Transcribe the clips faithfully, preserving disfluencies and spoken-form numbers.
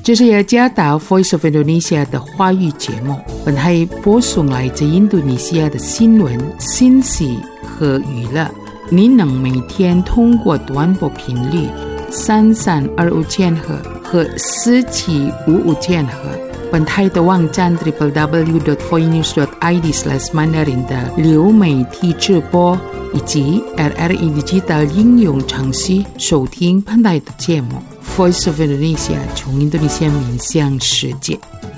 这是雅加达 Voice of Indonesia 的华语节目，本台播送来自印度尼西亚的新闻、信息和娱乐。你能每天通过短波频率三三二五千赫和四七五五千赫，本台的网站 double-u double-u double-u dot voinews dot i d slash mandarin 的流媒体直播，以及 R R E Digital 应用程序收听本台的节目。Voice of Indonesia 从印度尼西亚面向世界。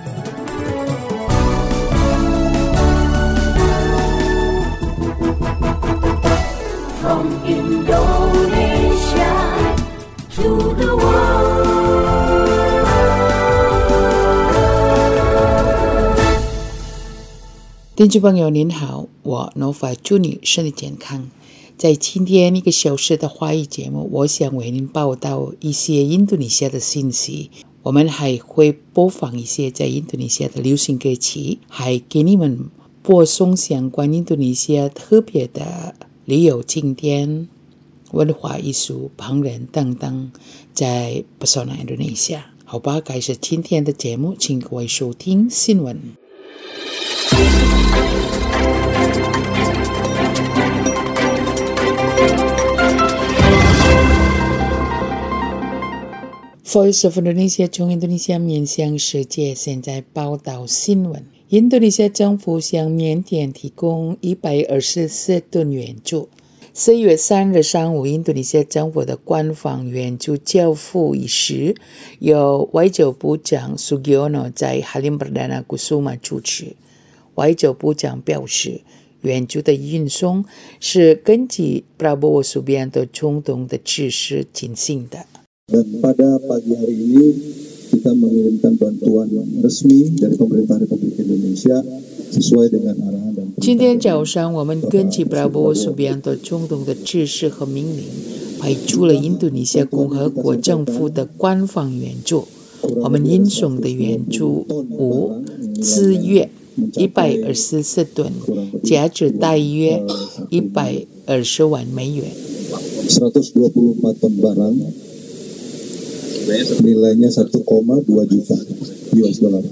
From Indonesia to the world. 听众朋友您好，我 Nova 祝你身体健康。在今天一个小时的华语节目，我想为您报道一些印度尼西亚的信息，我们还会播放一些在印度尼西亚的流行歌曲，还给你们播送相关印度尼西亚特别的旅游景点、文化艺术、烹饪等等，在 Pesona Indonesia。好吧，开始今天的节目，请各位收听新闻。Voice of Indonesia 从印度尼西亚面向世界，现在报道新闻。印度尼西亚政府向缅甸提供一百二十四吨援助。四月三日上午，印度尼西亚政府的官方援助交付仪式由外交部长 Sugiono 在哈林布达纳古苏马主持。外交部长表示，援助的运送是根据 Prabowo Subianto 总统的指示进行的。 Dan pada pagi hari ini kita mengirimkan bantuan resmi dari pemerintah Republik Indonesia sesuai dengan arahan dan 今天早上我们根据 Prabowo Subianto 总统的指示和命令，派出了印度尼西亚共和国政府的官方援助。我们运送的援助物资约一百二十四吨，价值大约一百二十万美元。 seratus dua puluh empat ton barang nilainya satu koma dua juta U S dollar.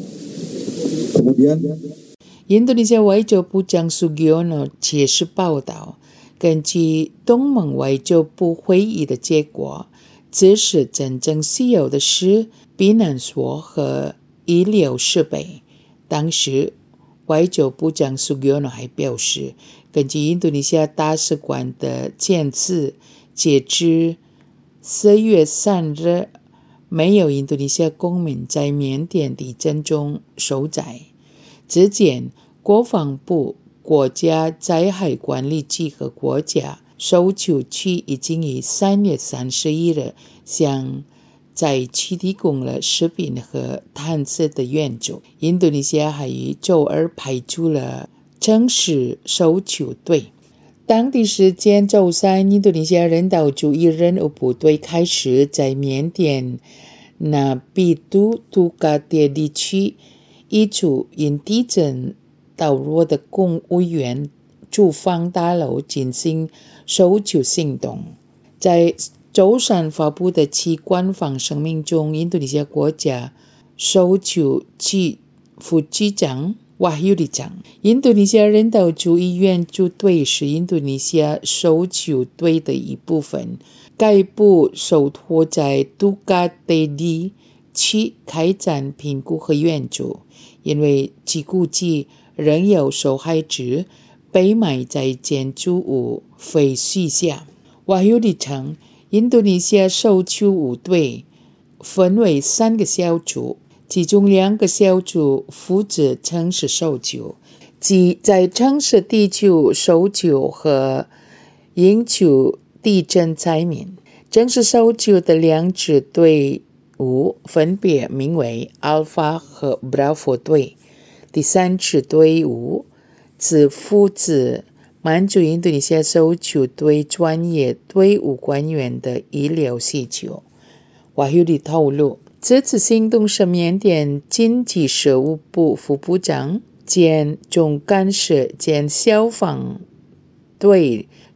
Kemudian 印度尼西亚外交部长 Sugiono 解释报道，根据东盟外交部会议的结果，这是真正需要的是避难所和医疗设备。当时外交部长 Sugiono 还表示，根据印度尼西亚大使馆的监测，截至四月三日，没有印度尼西亚公民在缅甸地震中受灾。之前，国防部、国家灾害管理局和国家搜救区已经于三月三十一日向灾区提供了食品和探测的援助。印度尼西亚还于周二派出了城市搜救队。当地时间周三，印度尼西亚人道主义任务部队开始在缅甸那比都杜嘎迭地区一处因地震倒落的公务员住房大楼进行搜救行动。在周三发布的其官方声明中，印度尼西亚国家搜救局副局长Wahyudi讲，印度尼西亚人道主义援助队是印度尼西亚搜救队的一部分。该部受托在杜嘎迭地区开展评估和援助，因为其估计仍有受害者被埋在建筑物废墟下。Wahyudi称，印度尼西亚搜救部队分为三个小组，其中两个小组负责城市搜救，即在城市地区搜救和营救地震灾民。城市搜救的两支队伍分别名为 Alpha 和 Bravo 队。第三支队伍则负责满足印度尼西亚搜救队专业队伍官员的医疗需求。Wahyudi透露，这次行动是缅甸经济事务部副部长兼总干事兼消防队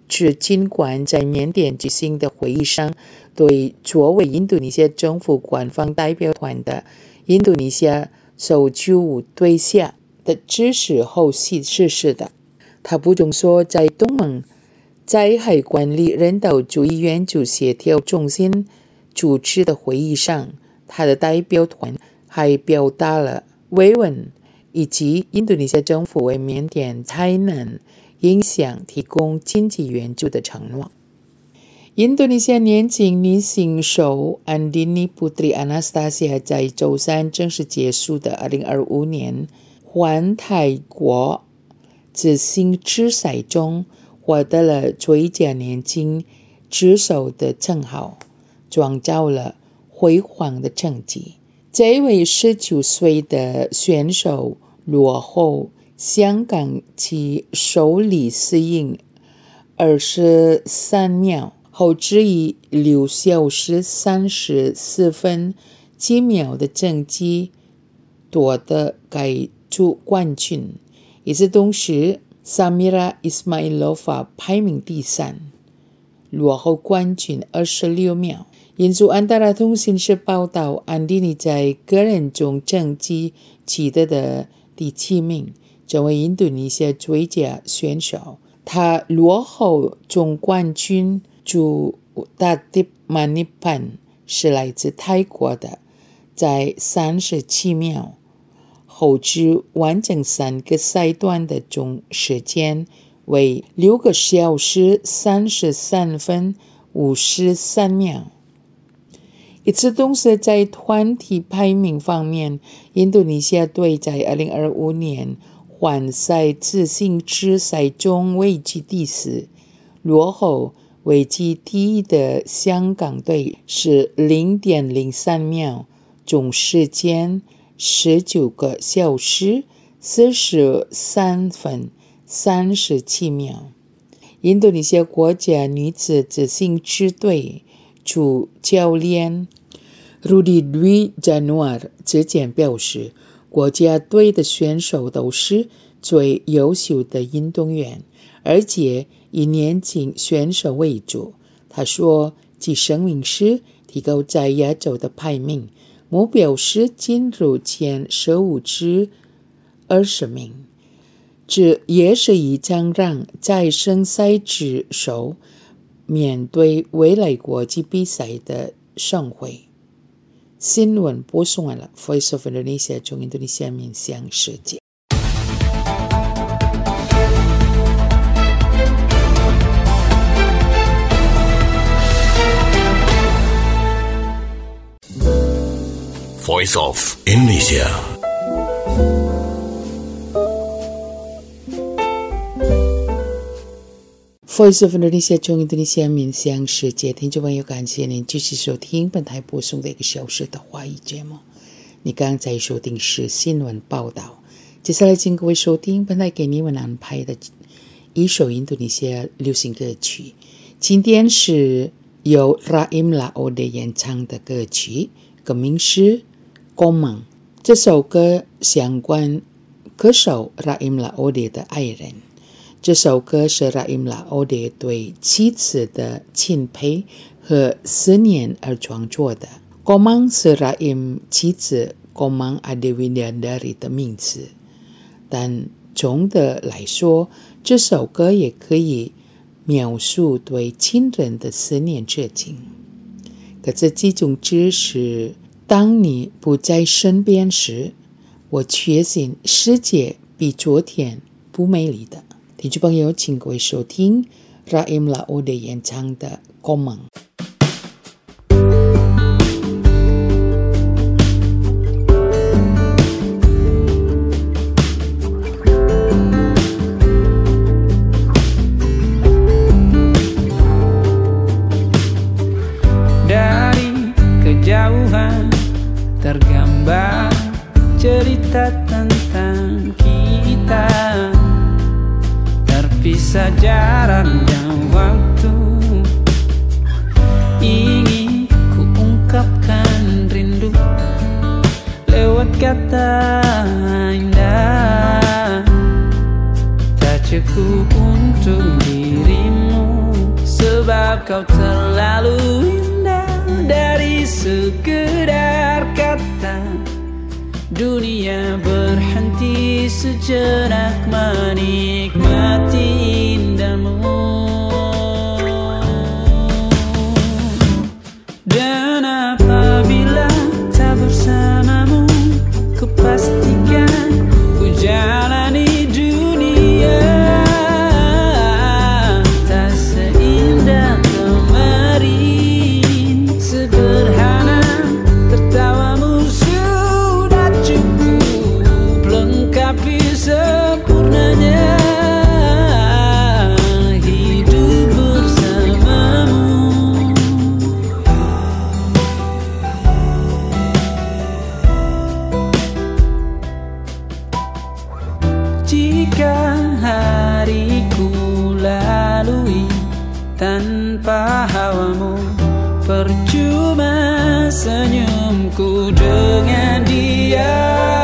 指尽管在缅甸举行的会议上，对作为印度尼西亚政府官方代表团的印度尼西亚受救武对象的支持后续实施的。他补充说，在东盟灾害管理人道主义援助协调中心主持的会议上，他的代表团还表达了慰问以及印度尼西亚政府为缅甸灾难影响提供经济援助的承诺。印度尼西亚年轻女星手安迪尼普特里安纳斯塔西亚在周三正式结束的二零二五年环泰国自行车赛中获得了最佳年轻之手的称号，创造了辉煌的成绩。这位十九岁的选手落后香港其首李思颖二十三秒，后只以六小时三十四分几秒的成绩夺得该组冠军。与此同时，萨米拉伊斯马伊洛夫排名第三，落后冠军二十六秒。印度安达拉通讯社报道，安迪尼在个人中成绩取得的第七名，成为印度尼西亚最佳选手。他落后总冠军主达迪曼尼潘是来自泰国的，在三十七秒，后至完成三个赛段的总时间为六个小时三十三分五十三秒。与此同时，在团体排名方面，印度尼西亚队在二零二五年环赛自行车赛中位居第四，落后位居第一的香港队是 零点零三秒，总时间十九个小时四十三分三十七秒。印度尼西亚国家女子自行车队主教练Rudy Dwi Januar 之前表示，国家队的选手都是最优秀的运动员，而且以年轻选手为主。他说，其生命是提高在亚洲的排名，目标是进入前十五至二十名。这也是一场让在生赛之手面对未来国际比赛的盛会。新闻播送完了 Voice of Indonesia 从印度尼西亚面向世界。 Voice of Indonesia。 Voice of Indonesia 从印度尼西亚面向世界，听众朋友，感谢您继续收听本台播送的一个小时的华语节目。你刚才收听是新闻报道，接下来请各位收听本台给你们安排的一首印度尼西亚流行歌曲。今天是由 Rahim Laode 演唱的歌曲，歌名是《Komang》。这首歌相关歌手 Rahim Laode 的爱人。这首歌是 Rahim Laode 对妻子的钦佩和思念而创作的。Komang 是 Rahim 妻子 Komang Adewidyandari 的名字，但总的来说，这首歌也可以描述对亲人的思念之情。可这其中之是，当你不在身边时，我确信世界比昨天不美丽的。听众朋友，请各位收听 Rahim Laode 演唱的《Komang》。 Dari kejauhan tergambar cerita tentang kita, terpisah jarak dan waktu. Ingin ku ungkapkan rindu lewat kata indah, tak cukup untuk dirimu. sebab kau terlalu indah dari sekedar kata. Dunia berhenti sejenak menikmati indahmu. Dan apabila tak bersamamu, ku pastikan ku jalani dunia tak seindah kemarin. Sederhana, tertawamu sudah cukup lengkapi sempurnanya hidup bersamamu. Jika hariku lalui tanpa hawamu, percuma senyumku dengan dia.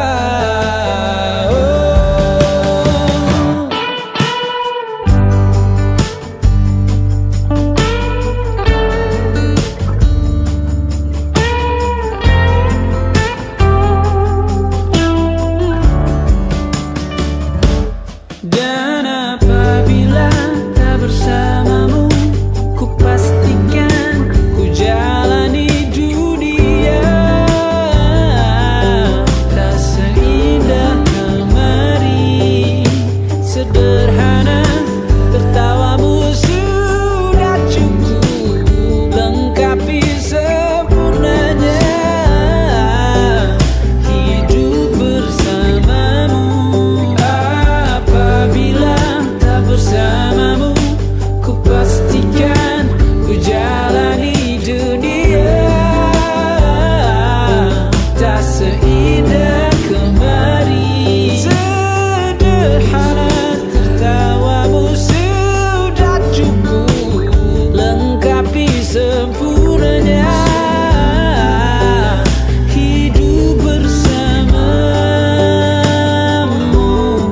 Dan apabila tak bersamamu, ku pastikan ku jalani dunia tak seindah kemarin. Sederhana, tertawamu sudah cukup lengkapi sempurnanya hidup bersamamu. Apabila tak bersamamu, ku pastikan ku jalani dunia tak seindah kemarin. Sederhana, tertawamu sudah cukup lengkapi sempurnanya hidup bersamamu.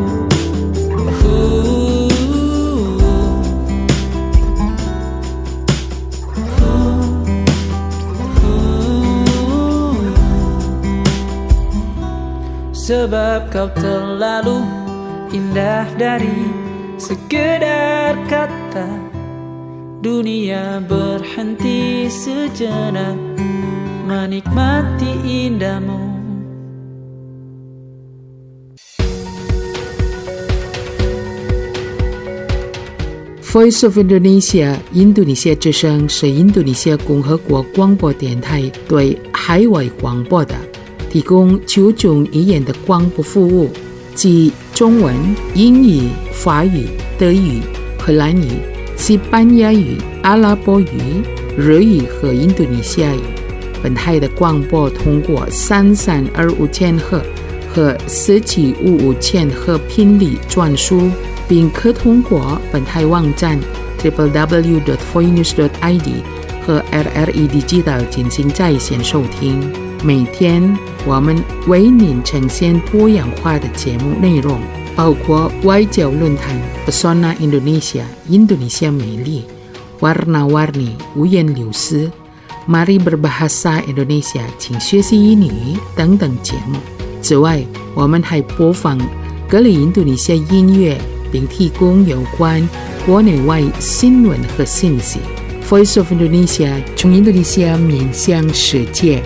Sebab kau terlalu indah dari sekedar kata. Dunia berhenti sejenak menikmati indahmu. Voice of Indonesia 印度尼西亚之声是印度尼西亚共和国广播电台对海外广播的提供九种语言的广播服务，即中文、英语、法语、德语、荷兰语、西班牙语、阿拉伯语、日语和印度尼西亚语。本台的广播通过三三二五千赫和四七五五千赫频率转输，并可通过本台网站 double-u double-u double-u dot voinews dot i d 和 R R E Digital 进行在线收听。每天我们为您呈现多样化的节目内容，包括外交论坛 Pesona Indonesia 印度尼西亚美丽 Warna-warni 五颜六色 Mari berbahasa Indonesia 请学习英语等等节目。此外，我们还播放各类印度尼西亚音乐，并提供有关国内外新闻和信息。Voice of Indonesia 从印度尼西亚面向世界。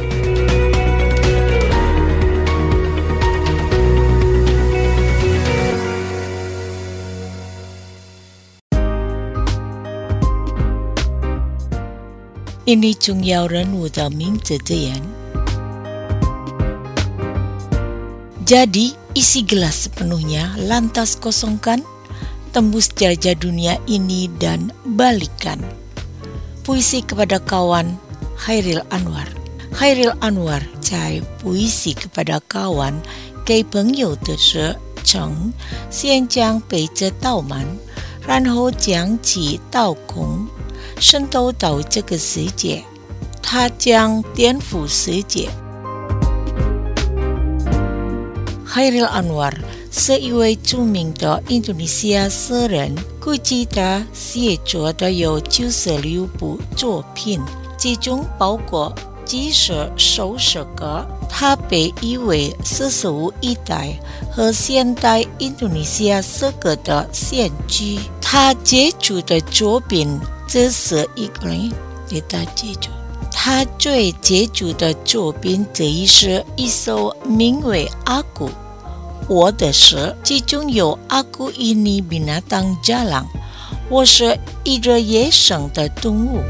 Ini 重要人物的名字字眼。Jadi, isi gelas sepenuhnya, lantas kosongkan, tembus jelajah dunia ini dan balikan. Puisi kepada kawan, Khairil Anwar. Khairil Anwar 在 puisi kepada kawan 给朋友的是称，先将背着道满，然后将其倒空，渗透到这个世界，它将颠覆世界。Khairil Anwar 是一位著名的印度尼西亚诗人，估计他写作的有九十六部作品，其中包括几十首诗歌。他被誉为四十五一代和现代印度尼西亚诗歌的先驱。他杰出的作品只是一个人给他记住。他最杰出的作品之一是一首名为《阿古》我的诗，其中有阿古ini binatang jalang，我是一只野生的动物。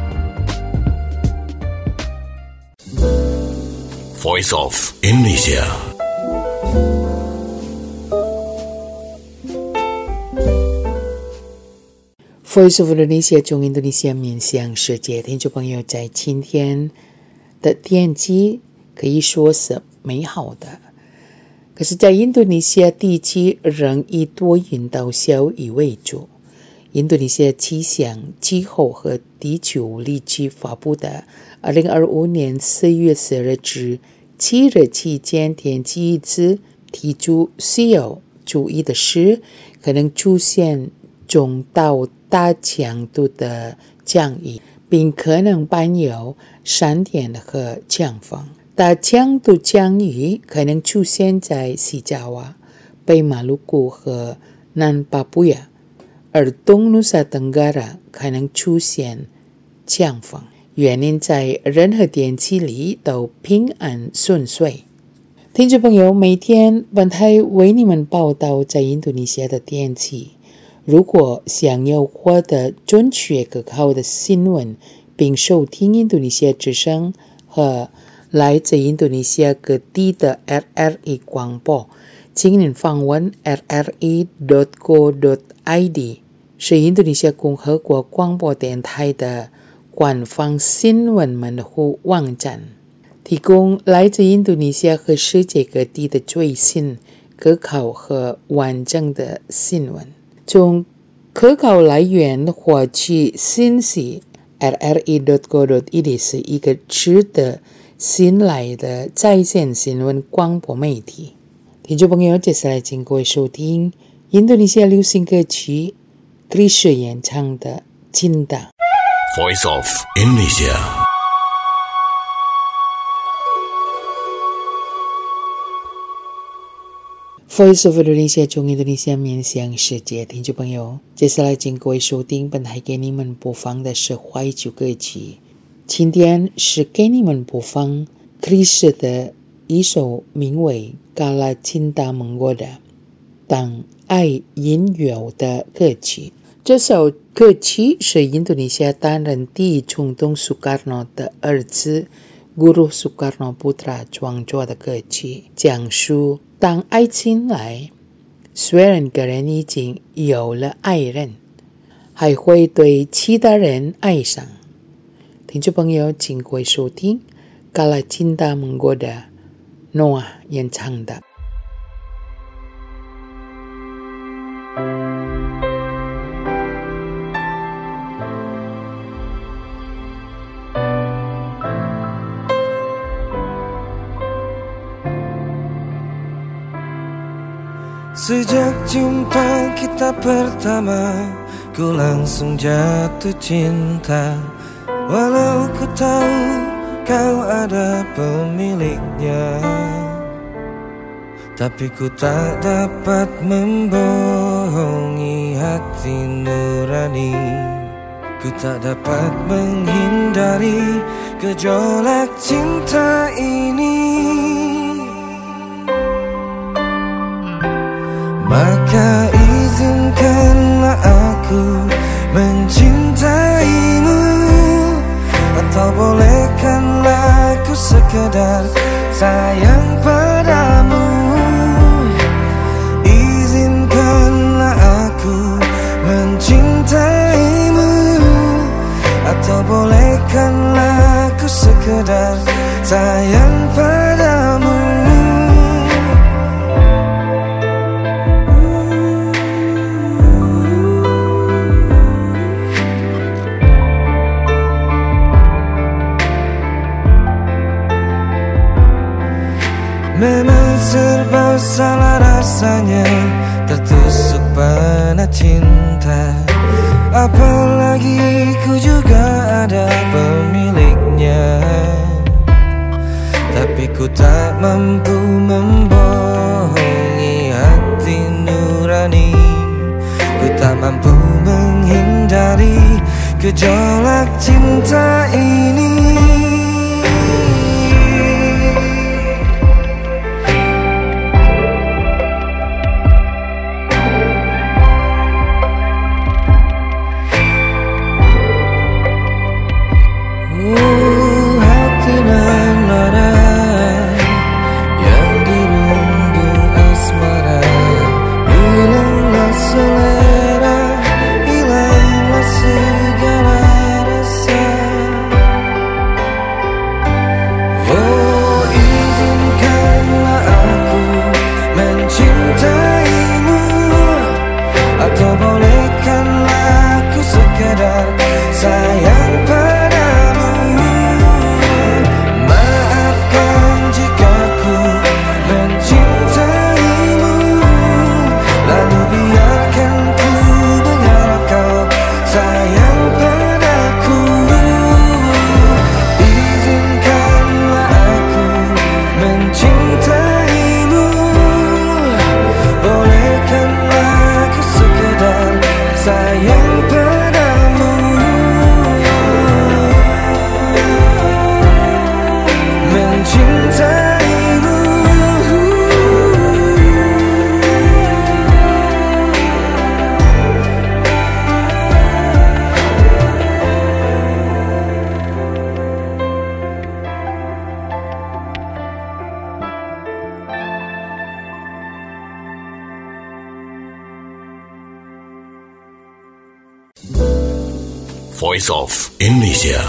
Voice of Indonesia。 Voice of Indonesia 中印度尼西亚面向世界，听众朋友，在今天的天气可以说是美好的，可是在印度尼西亚地区仍以多云到小雨为主。印度尼西亚气象、气候和地球物理局发布的二零二五年四月十日至七日期间天气预测提出需要注意的是，可能出现中到大强度的降雨，并可能伴有闪电和强风。大强度降雨可能出现在西爪哇、北马鲁古和南巴布亚，而东努萨登嘎拉可能出现强风。原因在任何天气里都平安顺遂。听众朋友，每天本台为你们报道在印度尼西亚的天气。如果想要获得准确可靠的新闻，并收听印度尼西亚之声和来自印度尼西亚各地的 R R E 广播，请您访问 r r e dot co dot i d， 是印度尼西亚共和国广播电台的官方新闻门户网站，提供来自印度尼西亚和世界各地的最新、可靠和完整的新闻。从可靠来源获取信息 ，R R E dot co dot i d 是一个值得信赖的在线新闻广播媒体。听众朋友，接下来请各位收听印度尼西亚流行歌曲 Krisha 演唱的《Cinta》。 Voice of Indonesia。 Voice of Indonesia 中印度尼西亚面向世界，听众朋友，接下来请各位收听本台给你们播放的是怀旧歌曲。今天是给你们播放 Krisha 的一首名为《Kala Cinta Menggoda》当爱引诱的歌曲。这首歌曲是印度尼西亚担任第一总统苏卡诺的儿子 Guru Soekarno Putra 创作的歌曲，讲述当爱情来，虽然个人已经有了爱人，还会对其他人爱上。听众朋友，请各位收听 Kala Cinta Menggoda Noah 演唱的。 Sejak jumpa kita pertama, ku langsung jatuh cinta. Walau ku tahu kau ada pemiliknya, tapi ku tak dapat membohongi hati nurani. Ku tak dapat menghindari gejolak cinta ini. Maka izinkanlah aku mencintaimu, atau bolehkanlah aku sekedar sayang padamu. Izinkanlah aku mencintaimu, atau bolehkanlah aku sekedar sayang padamu. Memang serba salah rasa rasanya tertusuk panah cinta. Apalagi ku juga ada pemiliknya, tapi ku tak mampu membohongi hati nurani. Ku tak mampu menghindari gejolak cinta ini. Voice of Indonesia.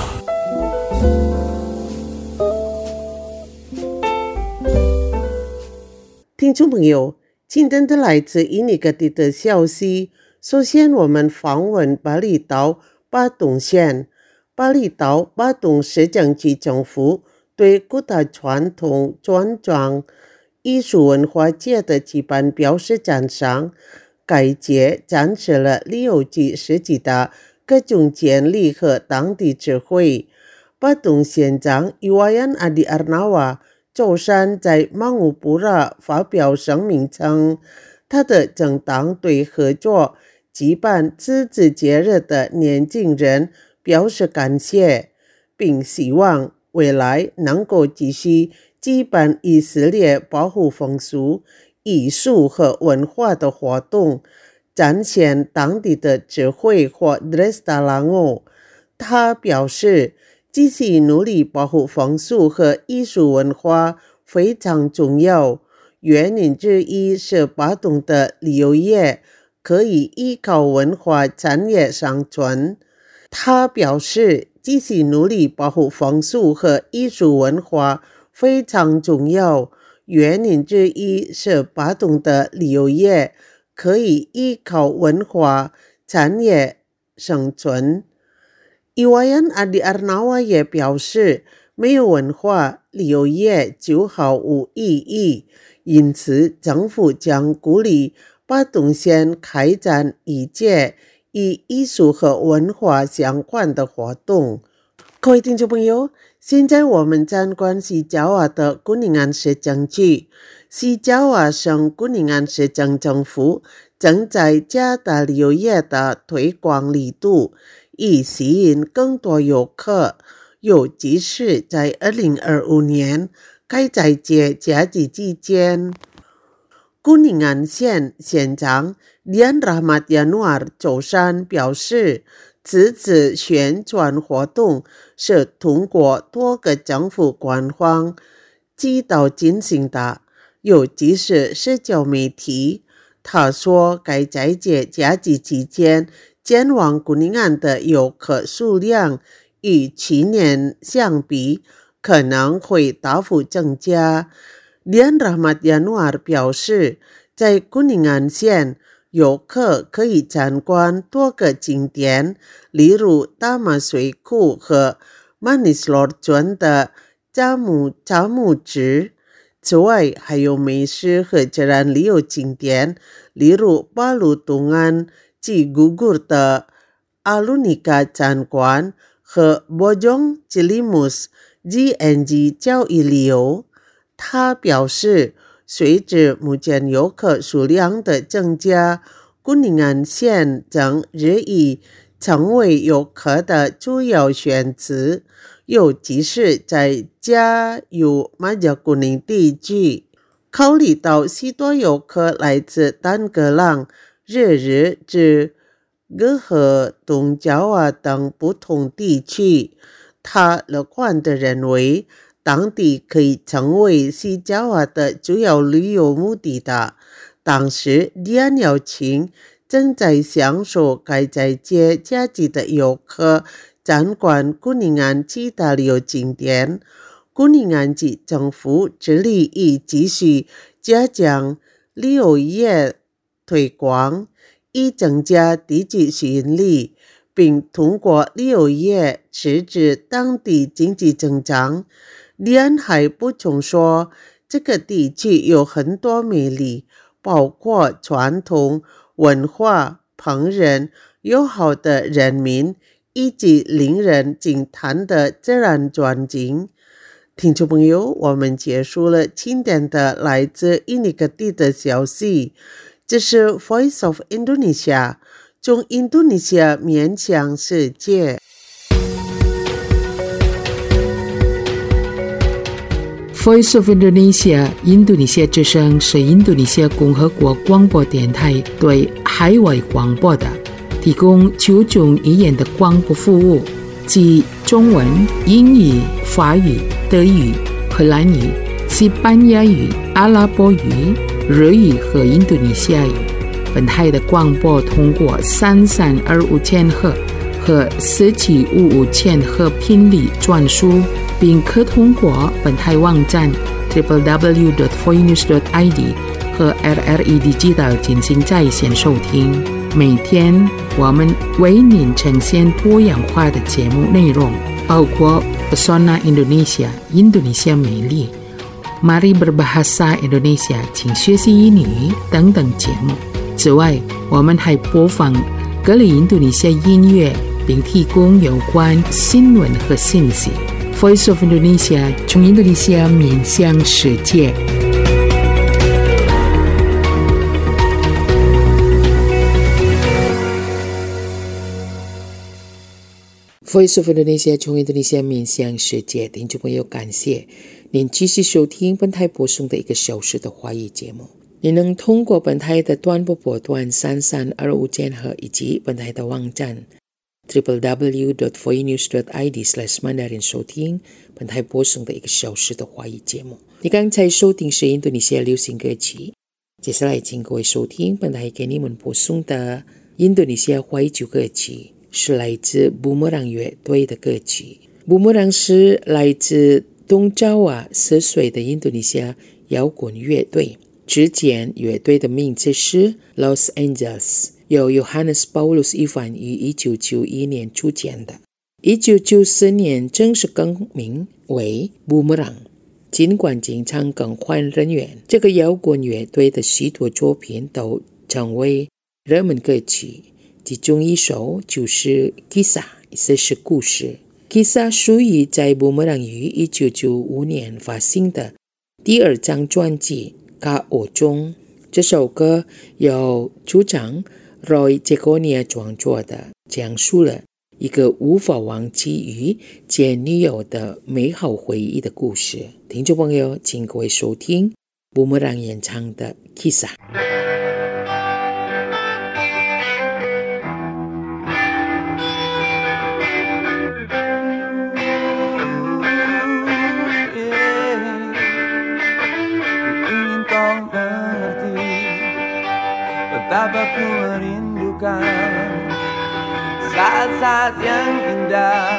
听众朋友，今天的来自印尼各地的消息。首先，我们访问巴厘岛巴东县。巴厘岛巴东市政区政府对古代传统装装艺术文化节的举办表示赞赏。该节展示了历有几世纪的各种建立和当地智慧。巴东县长Iwayan Adi Arnawa周三在曼乌布拉发表声明称，他的政党对合作举办自治节日的年轻人表示感谢，并希望未来能够继续举办以色列保护风俗、艺术和文化的活动，展现当地的智慧或 Drestalango。 他表示，继续努力保护风俗和艺术文化非常重要，原因之一是巴东的旅游业可以依靠文化产业生存。他表示，继续努力保护风俗和艺术文化非常重要，原因之一是巴东的旅游业可以依靠文化产业生存。Iwayan Adi Arnawa 也表示，没有文化，旅游业就毫无意义，因此政府将鼓励巴东县开展一切与艺术和文化相关的活动。各位听众朋友，现在我们参观西爪哇的古宁安市政区。西爪哇省古宁安市政政府正在加大旅游业的推广力度，以吸引更多游客，尤其是在二零二五年开斋节假期期间。古宁安县县长 Dian Rahmat Yanuar 周三表示，此次宣传活动是通过多个政府官方指导进行的，尤其是社交媒体。他说，该斋节假期期间前往古宁安的游客数量与去年相比可能会大幅增加。Dian Rahmat Yanuar 表示，在古宁安县，游客可以参观多个景点，例如大马水库和 Manis Lor 村的扎木扎木池。 此外，还有美食和自然旅游景点，例如巴鲁东岸及Gugur的阿鲁尼卡展馆和Bojong Cilimus G N G 交易旅游。他表示，随着目前游客数量的增加，古宁安县将日益成为游客的主要选择，尤其是在嘉佑马甲古宁地区。考虑到许多游客来自丹格朗、日日至格和东爪哇等不同地区，他乐观地认为当地可以成为西爪哇的主要旅游目的地。当时，李安邀请正在享受该在节假期的游客参观古宁安其他旅游景点。古宁安及政府致力于继续加强旅游业推广，以增加地区吸引力，并通过旅游业支持当地经济增长。李安还补充说，这个地区有很多魅力，包括传统文化、烹饪、友好的人民，以及令人惊叹的自然环境。听众朋友，我们结束了今天的来自印尼各地的消息。这是 Voice of Indonesia， 从印度尼西亚面向世界。 Voice of Indonesia 印度尼西亚之声是印度尼西亚共和国广播电台对海外广播的提供九种语言的广播服务，即中文、英语、法语、德语、荷兰语、西班牙语、阿拉伯语、日语和印度尼西亚语。本台的广播通过三三二五千赫和四七五五千赫频率转输，并可通过本台网站 double-u double-u double-u dot voinews dot i d 和 R R E Digital 进行在线收听。每天我们为您呈现多样化的节目内容，包括 Pesona Indonesia 印度尼西亚美丽、Mari Berbahasa Indonesia 请学习英语等等节目。此外，我们还播放各类印度尼西亚音乐，并提供有关新闻和信息。Voice of Indonesia 从印度尼西亚面向世界。Voice of Indonesia 从印度尼西亚面向世界，听众朋友，感谢您继续收听本台播送的一个小时的华语节目。你能通过本台的短波波段三三二五千赫以及本台的网站 double-u double-u double-u dot voinews dot i d slash mandarin 收听本台播送的一个小时的华语节目。你刚才收听是印度尼西亚流行歌曲，接下来请各位收听本台给你们播送的印度尼西亚怀旧歌曲，是来自 Boomerang 乐队的歌曲。 Boomerang 是来自东爪哇十岁的印度尼西亚摇滚乐队，之前乐队的名字是 Los Angeles， 由 Johannes Paulus Ivan 于一九九一年组建的，一九九四年正式更名为 Boomerang。 尽管经常更换人员，这个摇滚乐队的许多作品都成为热门歌曲，其中一首就是 Kisah， 意思是故事。 Kisah 属于在 Boomerang 于一九九五年发行的第二张专辑 K O 中。这首歌由主唱 Roy Ceconia 创作的，讲述了一个无法忘记与前女友的美好回忆的故事。听众朋友，请各位收听 Boomerang 演唱的 Kisah。 Betapa ku merindukan saat-saat yang indah,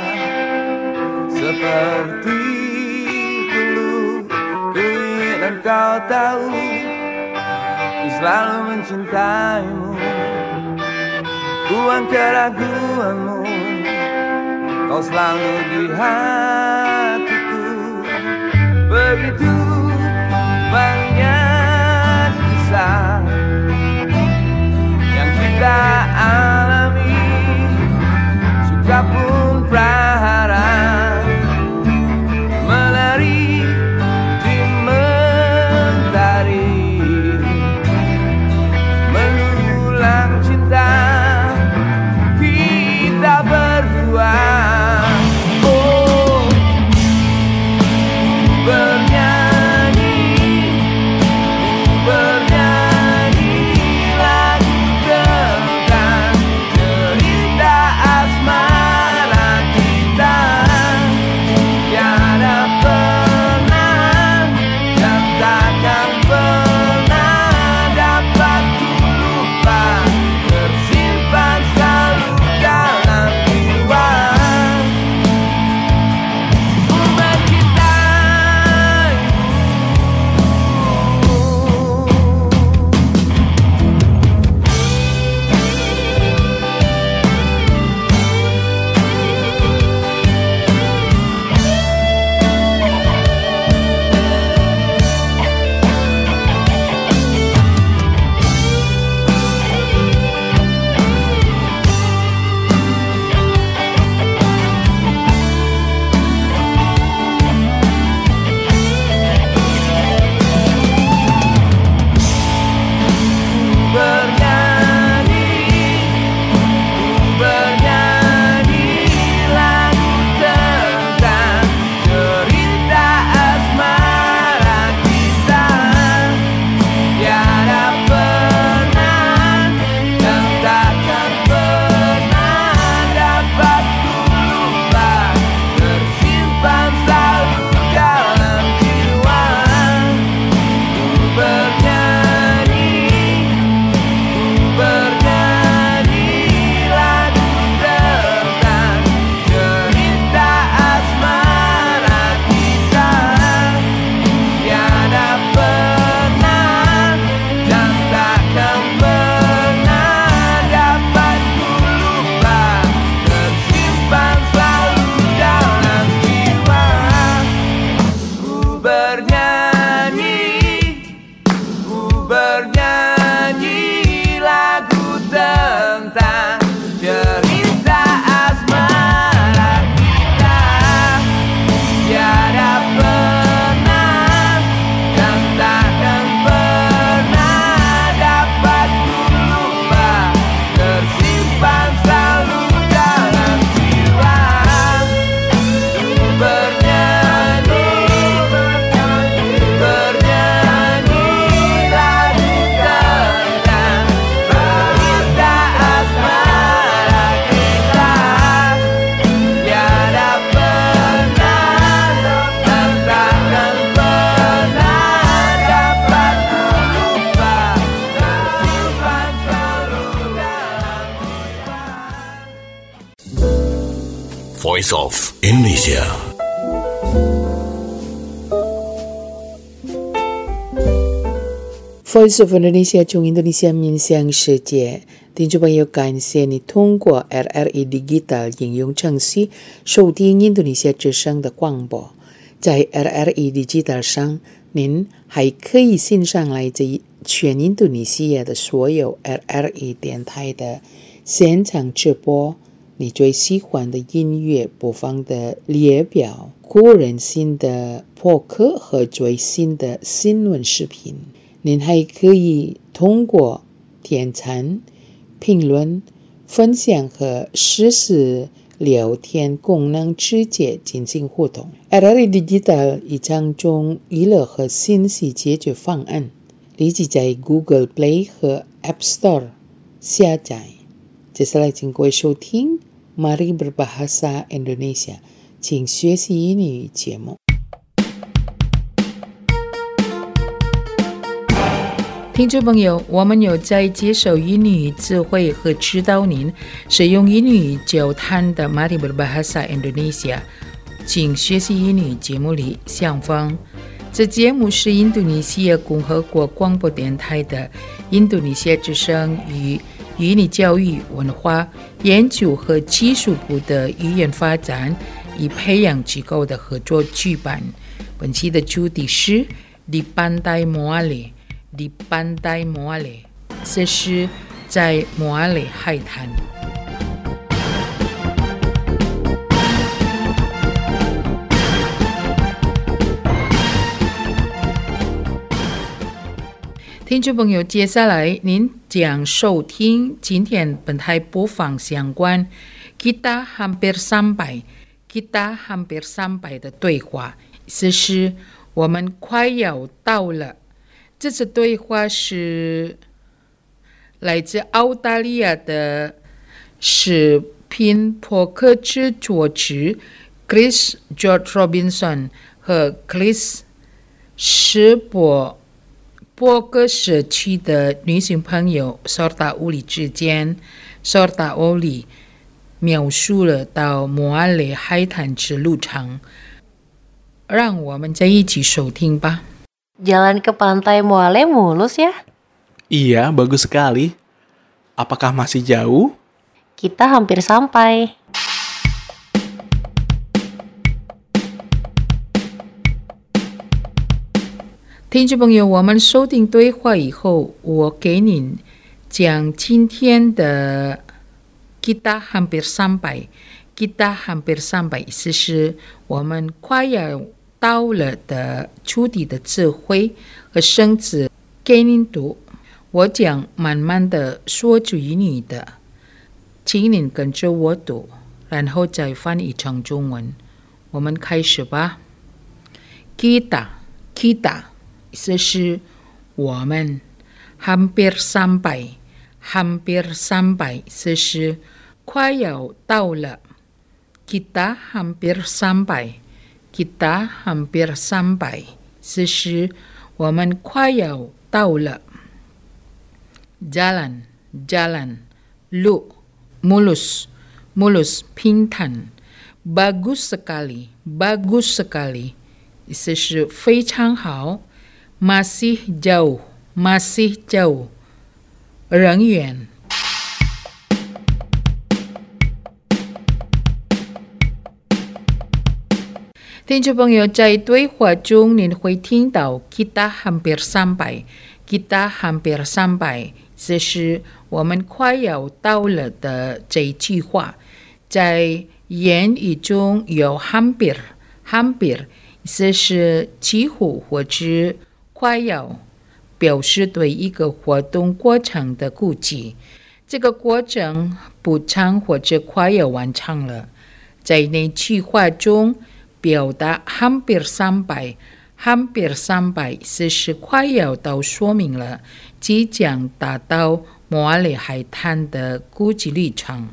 seperti dulu ku ingin engkau tahu, ku selalu mencintaimu, buang keraguanmu, kau selalu di hatiku. Begitu kita alami, suka pun prahara, menari di mentari, mengulang cinta kita berdua. Oh, bernyanyi, bernyanyi lagu tentang cerita asmara kita. Tiada pernah dan takkan pernah dapat lupa, tersimpan selalu dalam jiwa. Umat kita bernyanyi, bernyanyi lagu tentang cerita asmara kita. Tiada pernah dan takkan pernah dapat lupa, tersimpan selalu dalam jiwa. Bernyanyi, bernyanyi lagu tentang cerita asmara kita. Tiada pernah dan takkan pernah dapat lupa, tersimpan selalu dalam jiwa. Ku bernyanyi, ku bernyanyi lagu tentang cerita asmara kita. Tiada pernah dan takkan pernah dapat lupa, tersimpan selalu dalam jiwa. Bernyanyi, bernyanyi lagu tentang cerita asmara kita. Tiada pernah dan takkan pernah dapat lupa, tersimpan selalu dalam jiwa. Voice of Indonesia. Voice of Indonesia 从印度尼西亚面向世界，听众朋友，感谢你通过 R R E Digital 应用程序收听印度尼西亚之声的广播。在 R R E Digital 上，您还可以欣赏来自全印度尼西亚的所有 R R E 电台的现场直播，你最喜欢的音乐播放的列表、个人新的播客和最新的新闻视频。您还可以通过点赞、评论、分享和实时聊天功能直接进行互动。R R E Digital 一张中娱乐和信息解决方案，立即在 Google Play 和 App Store 下载。接下来请各位收听 Mari Berbahasa Indonesia， 请学习英语节目。听众朋友，我们有在接受英语智慧和指导您使用英语交谈的 Mari Berbahasa Indonesia， 请学习英语节目里相方。这节目是印度尼西亚共和国广播电台的印度尼西亚之声与语言教育文化研究和技术部的语言发展与培养机构的合作举办。本期的主题是 Di Pantai Moale， Di Pantai Moale， 这是在摩阿雷海滩。听众朋友，接下来您将收听今天本台播放相关 Kita hampir sampai Kita hampir sampai 的对话，意思是我们快要到了。这次对话是来自澳大利亚的视频播客制作者 Chris George Robinson 和 Chris 史博播客社区的女性朋友 Sorta Uli 之间 Sorta Uli 描述了到摩阿雷海滩之路程，让我们再一起收听吧。 Jalan ke pantai Moale mulus ya? Iya, bagus sekali. Apakah masih jauh? Kita hampir sampai. 听众朋友，我们收听对话以后，我给您讲今天的 Kita hampir sampai Kita hampir sampai 意思是我们快要到了的出题的词汇和生词给您读。我讲慢慢的说主语你的，请您跟着我读，然后再翻译成中文。我们开始吧。 Kita Kita 意思是我们 hampir sampai hampir sampai 意思是快要到了。 Kita hampir sampai Kita hampir sampai 意思是我们快要到了。 Jalan Jalan Lu Mulus Mulus 平坦。 Bagus sekali Bagus sekali 意思是非常好。 Masih jauh Masih jauh 仍远。 听众朋友，在对话中您会听到 Kita hampir sampai Kita hampir sampai 这是我们快要到了的这一句话。在言语中有 hampir hampir 这是几乎或者快要，表示对一个活动过程的估计。这个过程不长或者快要完成了。在那句话中表达 hampir sampai hampir sampai 这是快要到，说明了即将达到摩阿雷海滩的估计里程。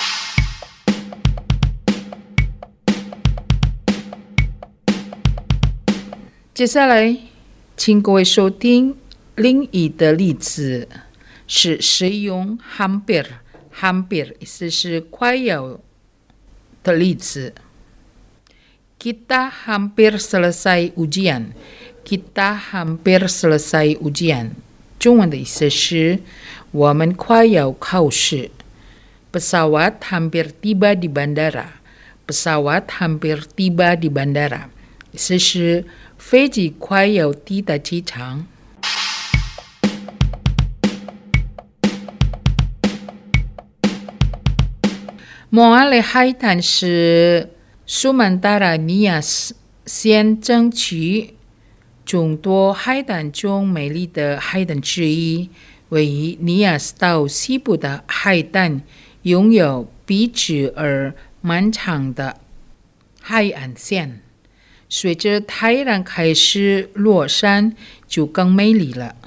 接下来请各位收听另一的例子，是使用 hampir hampir 意思是快要的例子。 Kita hampir selesai ujian Kita hampir selesai ujian 中文的意思是我们快要考试。 Pesawat hampir tiba di bandara Pesawat hampir tiba di bandara 意思是飞机快要抵达机场。 摩阿雷海滩是苏曼达拉尼亚斯县政区众多海滩中美丽的海滩之一，位于尼亚斯岛西部的海滩拥有笔直而漫长的海岸线。随着太阳开始落山，就更美丽了。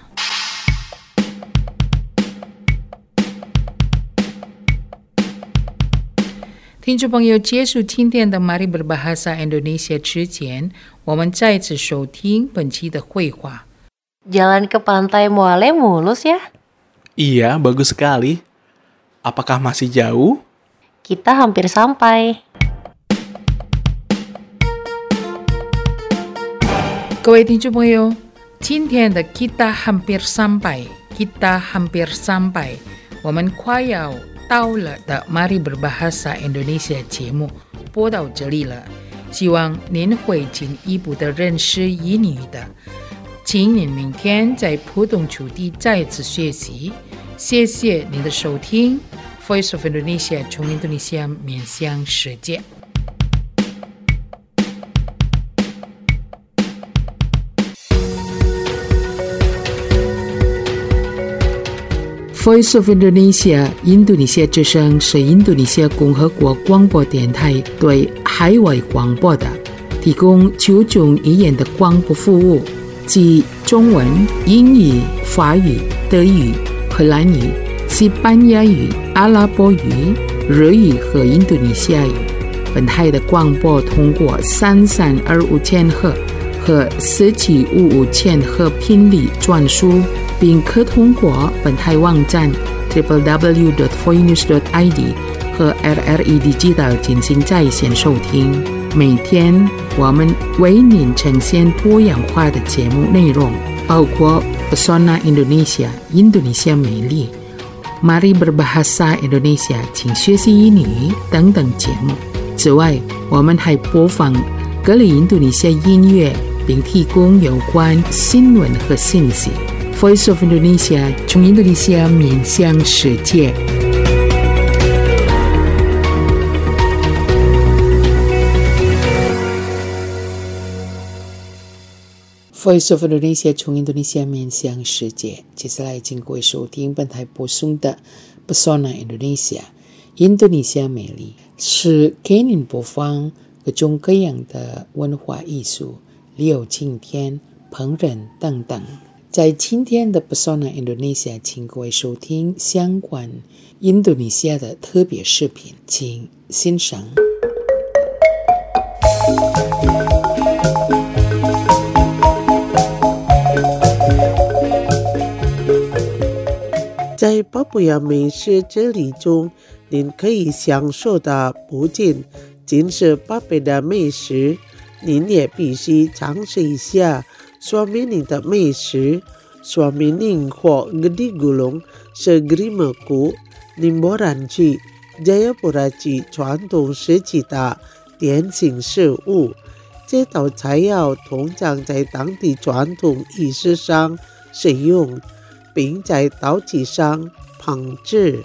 听众朋友，结束今天的 Mari Berbahasa Indonesia 之前，我们再次收听本期的绘画。 Jalan ke pantai Moale mulus ya? Iya, bagus sekali. Apakah masih jauh? Kita hampir sampai. 各位听众朋友，今天的 Kita hampir sampai Kita hampir sampai 我们快要到了的 Mari Berbahasa Indonesia 节目播到这里了，希望您会进一步的认识英语的。请您明天在普通土地再次学习， 谢谢您的收听 Voice of Indonesia 从印度尼西亚面向世界。Voice of Indonesia 印度尼西亚之声是印度尼西亚共和国广播电台对海外广播的提供九种语言的广播服务，即中文、英语、法语、德语、荷兰语、西班牙语、阿拉伯语、日语和印度尼西亚语。本台的广播通过三三二五千赫和四七五五千赫频率转输，并可通过本台网站 double-u double-u double-u dot voinews dot i d 和 R R E Digital 进行在线收听。每天我们为您呈现多样化的节目内容，包括 Pesona Indonesia 印度尼西亚美丽、Mari Berbahasa Indonesia 请学习英语等等节目。此外，我们还播放各类印度尼西亚音乐，并提供有关新闻和信息。Voice of Indonesia 从印度尼西亚面向世界。Voice of Indonesia 从印度尼西亚面向世界。接下来请各位收听本台播送的 Pesona Indonesia 印度尼西亚美丽，是给您播放各种各样的文化艺术，例如今天、烹饪等等。在今天的 Pesona Indonesia 请各位收听相关印度尼西亚的特别视频，请欣赏。 在巴布亚美食之旅中，您可以享受的不仅仅是巴贝的美食，您也必须尝试一下索米宁的美食。索米宁或 Gedi Gulung 是 Grimaku Limboran 区 Jayapura 区传统时期的点心食物。这道菜肴通常在当地传统仪式上使用，并在刀具上烹制。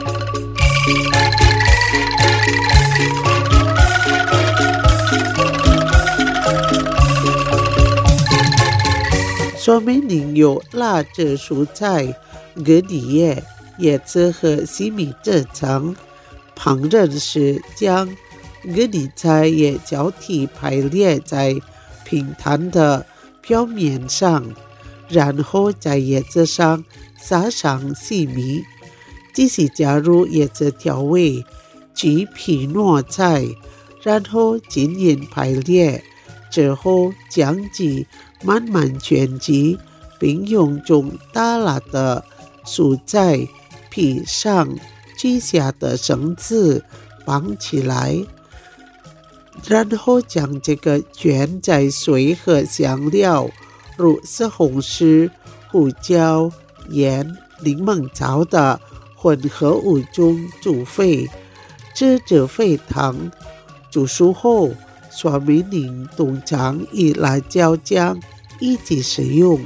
索米宁有辣制蔬菜、蛤蜊叶、叶子和西米制成。烹饪时将蛤蜊菜叶交替排列在平坦的表面上，然后在叶子上撒上西米，继续加入叶子调味，去皮糯菜，然后均匀排列。之后将其慢慢卷起，并用中大辣的蔬菜皮上取下的绳子绑起来，然后将这个卷在水和香料如西红柿、胡椒、盐、柠檬草的混合物中煮沸，直至沸腾。煮熟后，索米宁通常与辣椒酱一起食用。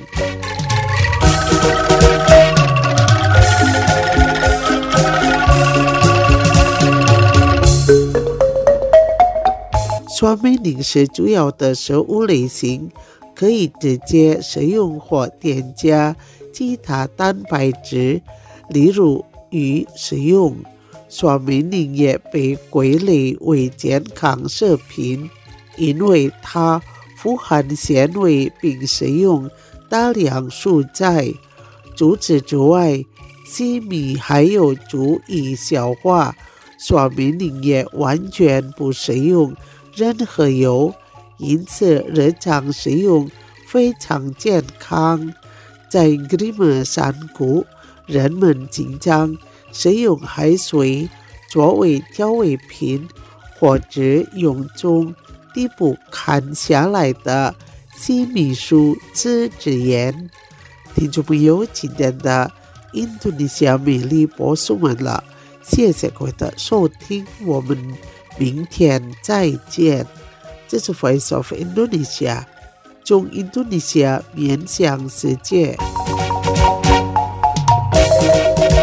索米宁是主要的食物类型，可以直接食用或添加其他蛋白质，例如鱼食用。索米宁也被归类为健康食品，因为它富含纤维并使用大量蔬菜。除此之外，西米还有助于消化。索米宁也完全不使用任何油，因此日常食用非常健康。在格里莫山谷，人们经常使用海水作为调味品，或者用从地部砍下来的西米树枝制盐。听众朋友，今天的印度尼西亚美丽播送完了，谢谢各位的收听，我们明天再见。这是 Voice of Indonesia， 从印度尼西亚面向世界。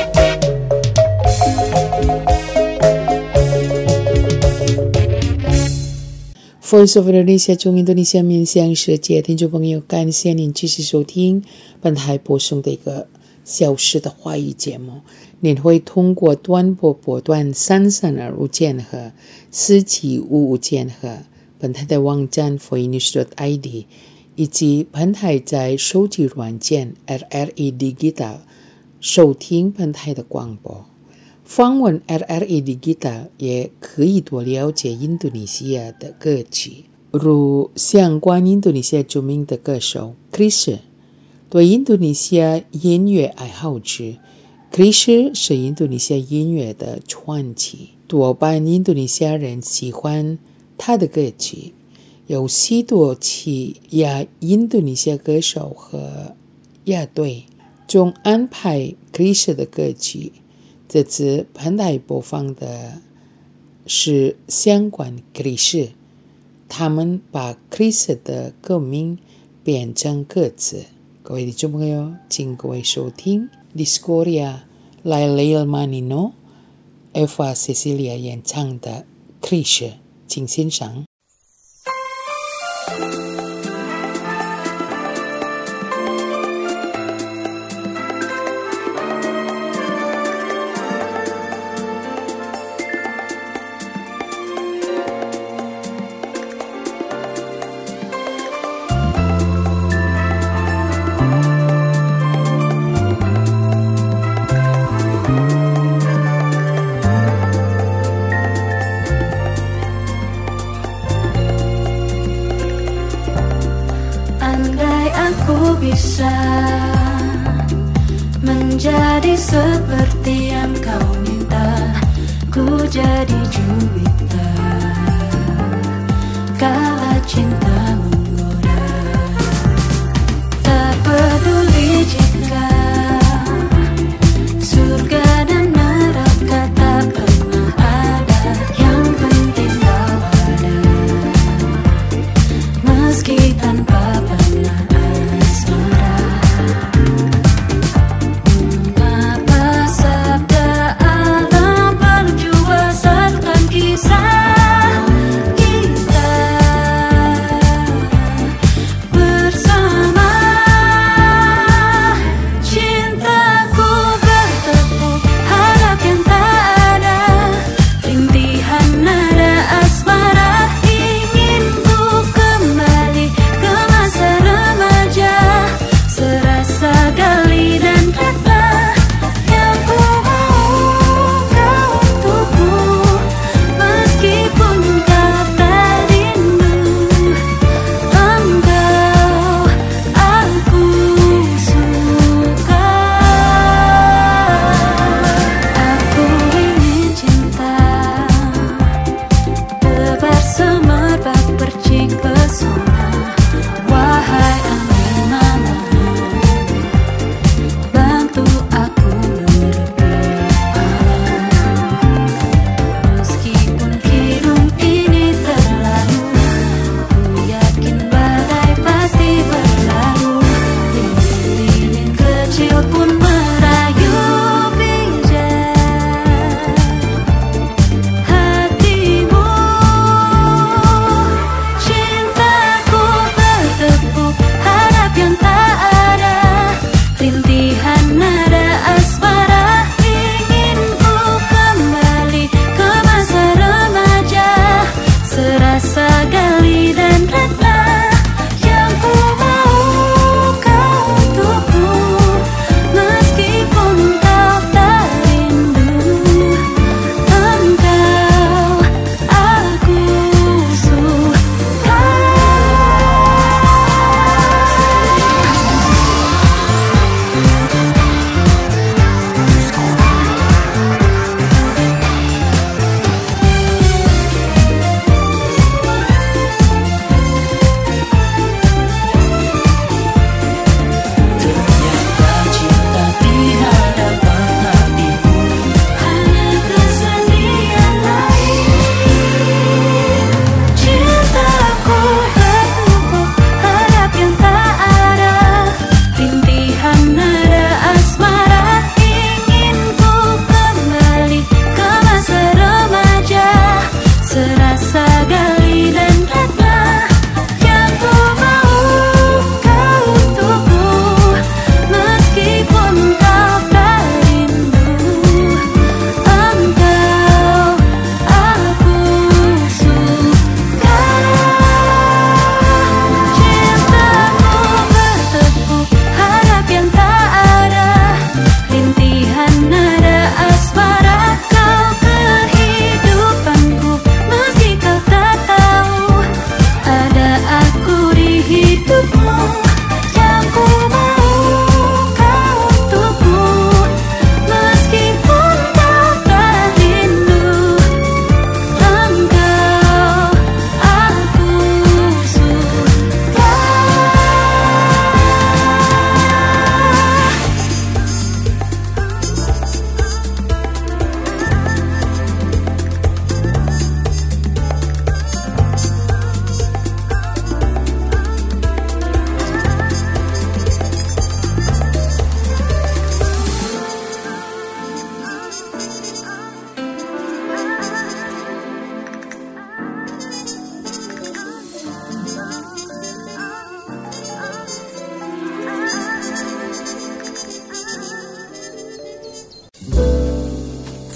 Voice of Indonesia 中印度尼西亚面向世界听众朋友，感谢您继续收听本台播送的一个小时的华语节目。您会通过短波波段三三二五千赫、四七五五千赫，本台的网站 voinews dot I D， 以及本台在手机软件 R R E Digital 收听本台的广播。访问 R R E Digital 也可以多了解印度尼西亚的歌曲，如相关印度尼西亚著名的歌手 Chrisye。对印度尼西亚音乐爱好者 Chrisye 是印度尼西亚音乐的传奇，多半印度尼西亚人喜欢他的歌曲，有许多企亚印度尼西亚歌手和乐队中安排 Chrisye 的歌曲。这次本台播放的是相关 Chrisye， 他们把 Chrisye 的歌名变成歌词。各位听众朋友，请各位收听 Discoria Lail Manino Eva Cecilia 演唱的 Chrisye， 请欣赏。 Bisa menjadi seperti yang kau minta, ku jadi juwita kala cinta menggoda. Tak peduli jika surga dan neraka tak pernah ada, yang penting kau ada, meski tanpa pernah Mengapa sabda alam berjua saatkan kisah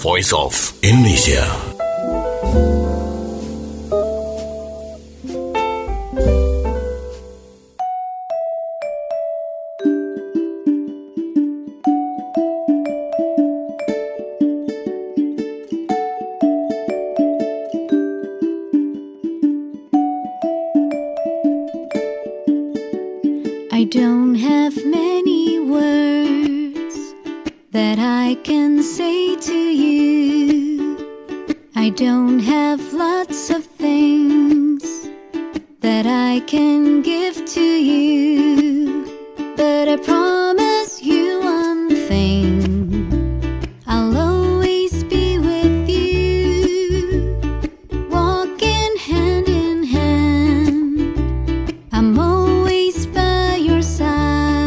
Voice of Indonesia. I don't have many words that I can say to you. I don't have lots of things that I can give to you. But I promise you one thing, I'll always be with you, walking hand in hand. I'm always by your side.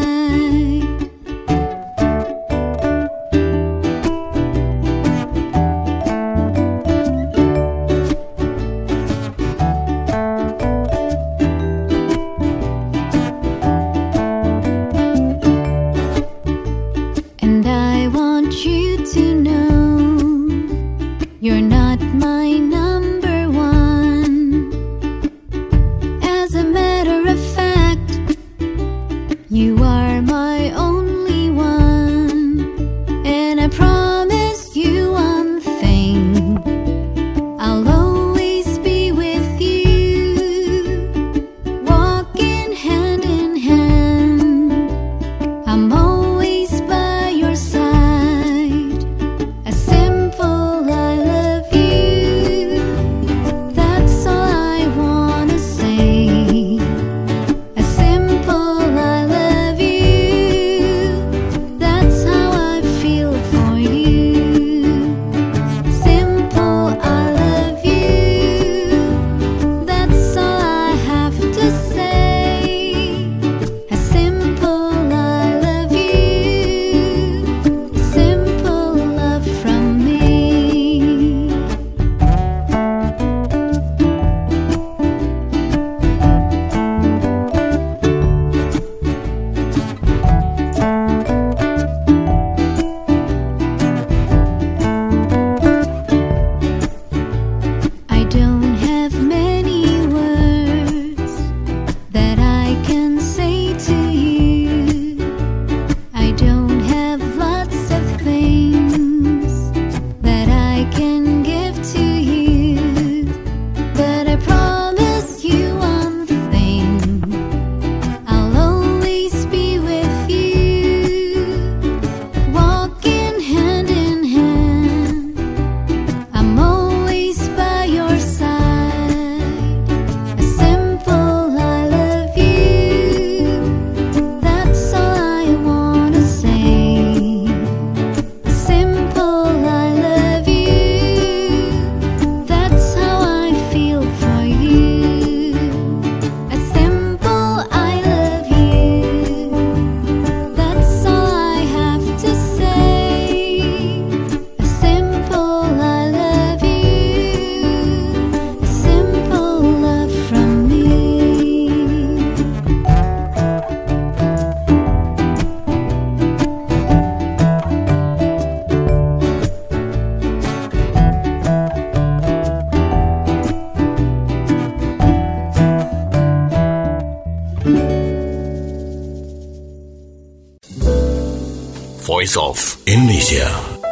And I want you to know you're not my number one. As a matter of fact, you are my only one. And I promise you one thing, I'll always be with you, walking hand in hand. I'm always by your side. A simple I love you, that's all I wanna say. A simple I love you, that's how I feel for you. Simple I love you, that's all I have to say. A simple I love you, simple love from me. I don't have many words that I can say to you. I don't have lots of things that I can give to you. But I promise you one thing, I'll always be with you, walking hand in hand. I'm always by your side. A simple I love you, that's all I wanna say. A simple I love you, that's how I feel for you. A simple I love you, that's all I have to say. A simple I love you, a simple love from me. Voice of Indonesia.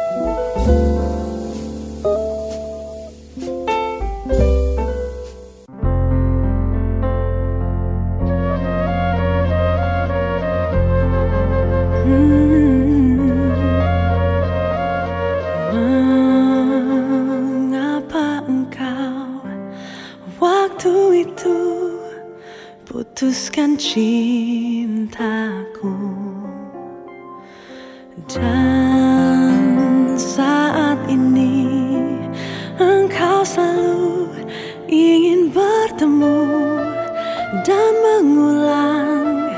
Mengapa engkau waktu itu putuskan cintaku, dan saat ini engkau selalu ingin bertemu dan mengulang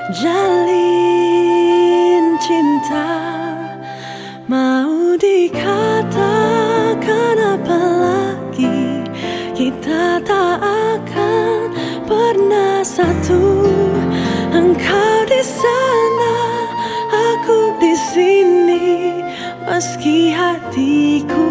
jalin cinta. Mau dikatakan apa lagi, kita tak akan pernah satu. Engkau di sana, aku di sini, meski hatiku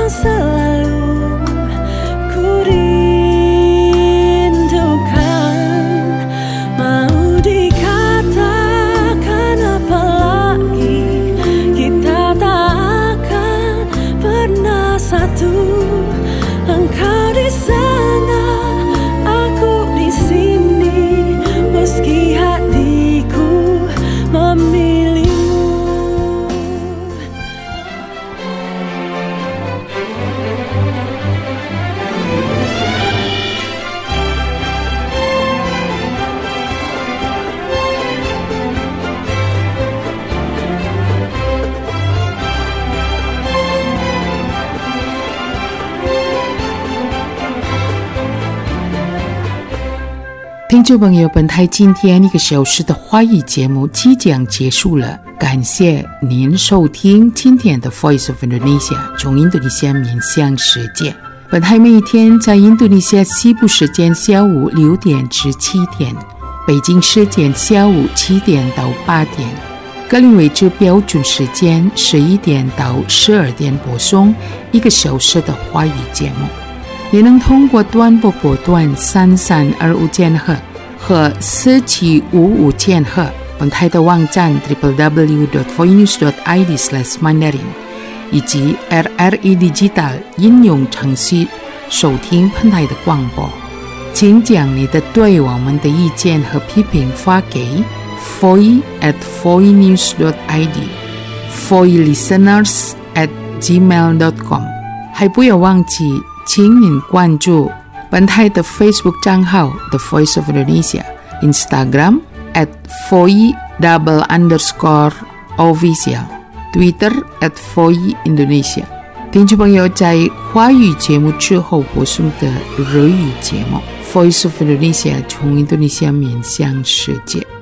selalu ku rindukan. Mau dikatakan apa lagi, kita tak akan pernah satu. Engkau di sana, aku di sini, meski hatiku memilihmu. 听众朋友，本台今天一个小时的华语节目即将结束了，感谢您收听今天的 Voice of Indonesia 从印度尼西亚面向世界。本台每一天在印度尼西亚西部时间下午六点至七点，北京时间下午七点到八点，格林威治标准时间十一点到十二点播送一个小时的华语节目。也能通过短波波段三三二五千赫和四七五五千赫，本台的网站 double-u double-u double-u dot voinews dot i d slash mandarin 以及 R R E Digital 应用程序收听本台的广播。请将你的对我们的意见和批评发给 voice at voinews dot i d voice listeners at gmail dot com， 还不要忘记请您关注本台的 Facebook 账号 The Voice of Indonesia， Instagram at voice double underscore official， Twitter at voice Indonesia。 听众朋友，在华语节目之后播送的日语节目 Voice of Indonesia 从印度尼西亚面向世界。